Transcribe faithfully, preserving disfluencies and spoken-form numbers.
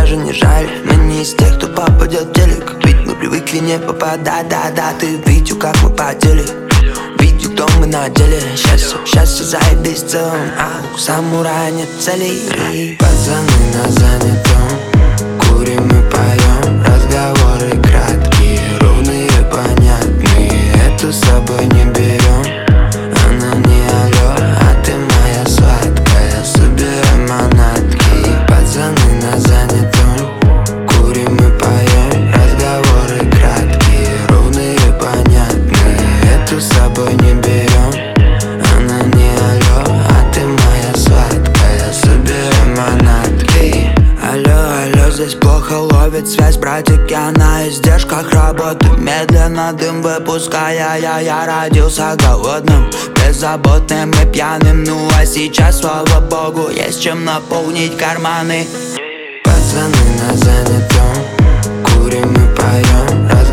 даже не жаль. Мы не из тех, кто попадет в телек, ведь мы привыкли не попадать. Да-да, ты видел, как мы по деле, видел, кто мы на деле. Счастье, счастье заебись в целом, а у самурая нет целей. Пацаны на занятом, курим и поем. Разговоры краткие, ровные, понятные. Эту с собой не берем. Она не алло, а ты моя сладкая. Собираем манатки. Пацаны на занятом, курим и поем. Разговоры краткие, ровные, понятные. Эту с собой не берем. Она не алло, а ты моя сладкая. Собираем манатки. Алло, алло, здесь плохо ловит связь, братик, я на издержках работы. Медленно дым выпуская, я, я родился голодным, беззаботным и пьяным. Ну а сейчас, слава богу, есть чем наполнить карманы. Пацаны на занятом, курим и поем.